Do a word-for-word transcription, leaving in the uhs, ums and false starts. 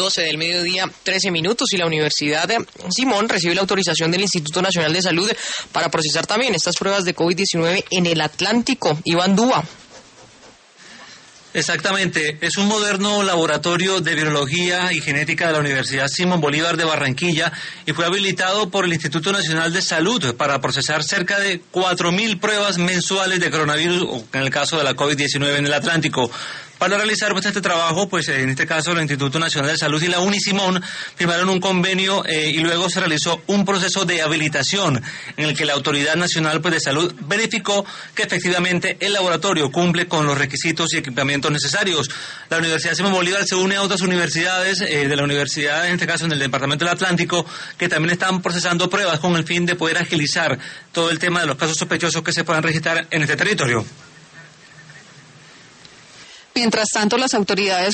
doce del mediodía, trece minutos, y la Universidad de Simón recibe la autorización del Instituto Nacional de Salud para procesar también estas pruebas de COVID diecinueve en el Atlántico. Iván Dúa. Exactamente, es un moderno laboratorio de virología y genética de la Universidad Simón Bolívar de Barranquilla y fue habilitado por el Instituto Nacional de Salud para procesar cerca de cuatro mil pruebas mensuales de coronavirus, o en el caso de la COVID diecinueve en el Atlántico. Para realizar pues, este trabajo, pues en este caso el Instituto Nacional de Salud y la Unisimón firmaron un convenio eh, y luego se realizó un proceso de habilitación en el que la Autoridad Nacional pues, de Salud verificó que efectivamente el laboratorio cumple con los requisitos y equipamientos necesarios. La Universidad Simón Bolívar se une a otras universidades eh, de la universidad, en este caso en el Departamento del Atlántico, que también están procesando pruebas con el fin de poder agilizar todo el tema de los casos sospechosos que se puedan registrar en este territorio. Mientras tanto, las autoridades